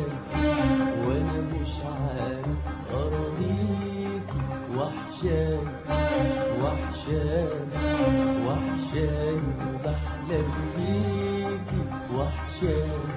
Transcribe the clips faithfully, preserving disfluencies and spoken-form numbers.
وانا مش عارف اراضيكي. وحشاني وحشاني وحشاني وبحلم بيكي. وحشاني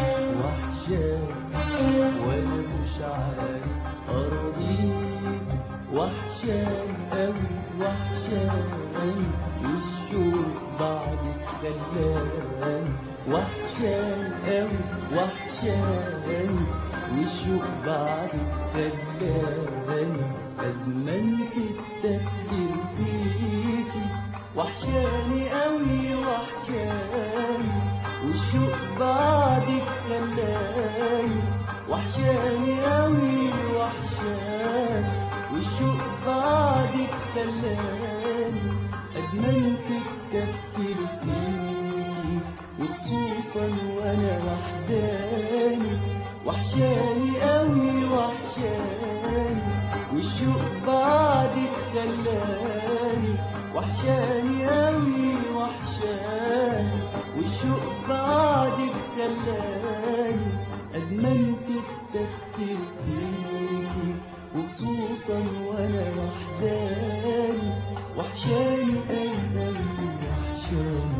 وحشاني وانا مش عارف اراضيكي. وحشاني اوي وحشاني والشوق بعدك خلاني. وحشاني اوي وحشاني والشوق بعدك خلاني. ادمنت التفكير فيكي. وحشاني اوي وحشاني والشوق بعدك خلاني. وحشاني اوي وحشاني والشوق بعدك خلاني. ادمنت التفكير فيكي وخصوصا وانا وحداني. وحشاني اوي وحشاني والشوق بعدك خلاني. وحشاني اوي وحشاني والشوق بعدك خلاني. ادمنت التفكير فيكي وخصوصا وانا وحداني. وحشاني اوي وحشاني.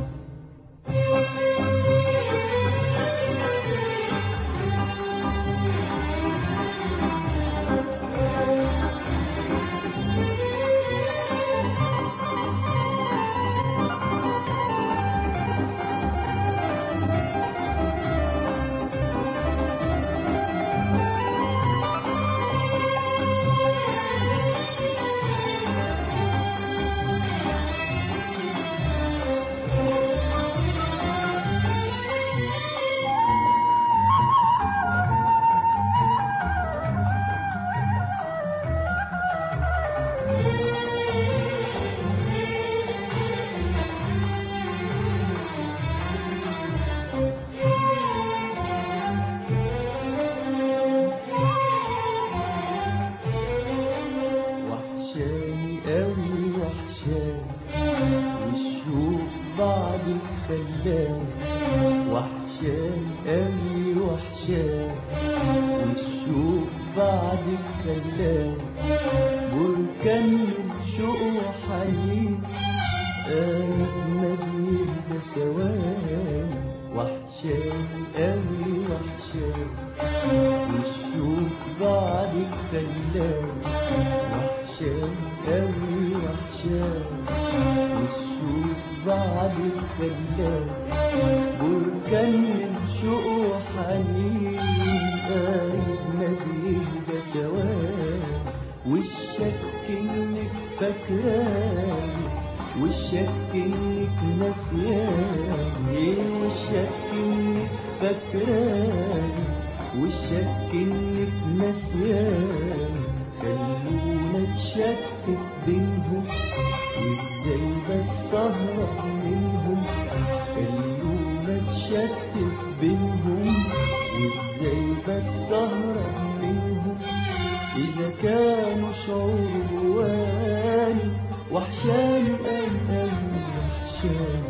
وحشاني اوي وحشاني والشوق بعدك خلاني. وحشاني اوي وحشاني والشوق بعدك خلاني. بركان من شوق وحنين قايد ما بيهدى ثواني. وحشاني اوي وحشاني والشوق بعدك خلاني. وحشاني اوي وحشاني والشوق بعدك خلاني. بركان من شوق وحنين قايد ما بيهدى ثواني. والشك انك فاكراني والشك انك ناسياني. والشك انك فاكراني والشك انك ناسياني. خلونا نتشتت بينهم وازاي بس اهرب منهم. خلونا نتشتت بينهم وازاي بس اهرب منهم. اذا كانوا شعور جواني. وحشاني اوي اوي وحشاني.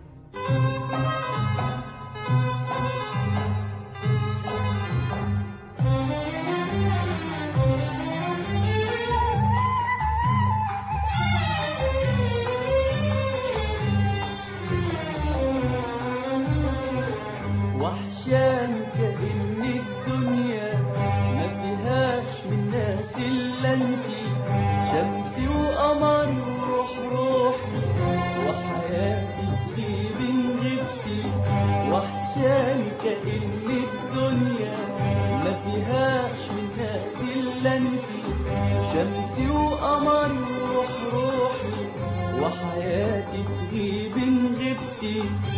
وحشاني كأن الدنيا ما فيهاش من ناس إلا انتي. شمسي وقمري وروح روحي وحياتي تغيب إن غبتي. وحشاني كأن الدنيا ما فيهاش من ناس إلا انتي. شمسي وقمري وروح روحي وحياتي تغيب إن غبتي.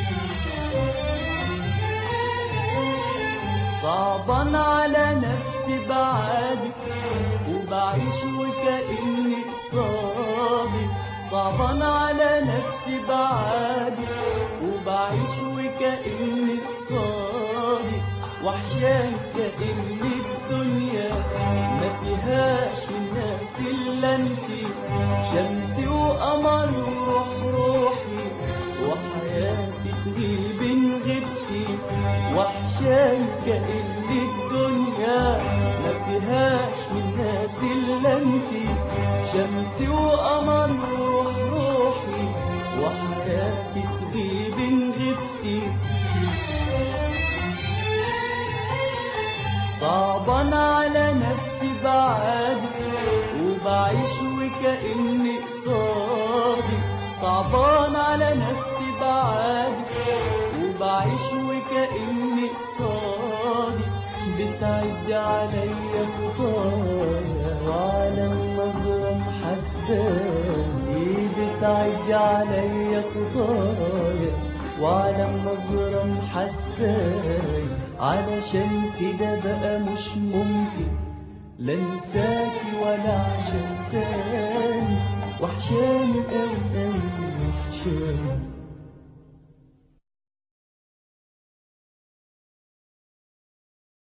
صعبان على نفسي بعادك وبعيش وكأني قصادك. صعبان على نفسي بعادك وبعيش وكأني قصادك. وحشاني كأن الدنيا ما فيهاش من ناس إلا انتي. شمسي وقمري وروح روحي وحياتي تغيب إن غبتي. وحشاني كأن الدنيا شمسي وقمر روح روحي وحياتي تغيب إن غبتي. صعبان على نفسي بعادك وبعيش وكأني قصادك. صعبان على نفسي بعادك وبعيش وكأني قصادك. بتعد عليا خطايا وعلى النظرة محاسباني. بتعد عليا خطايا وعلى النظرة محاسباني. علشان كده بقى مش ممكن لا انساكي ولا عشان تاني. وحشاني أوي أوي وحشاني.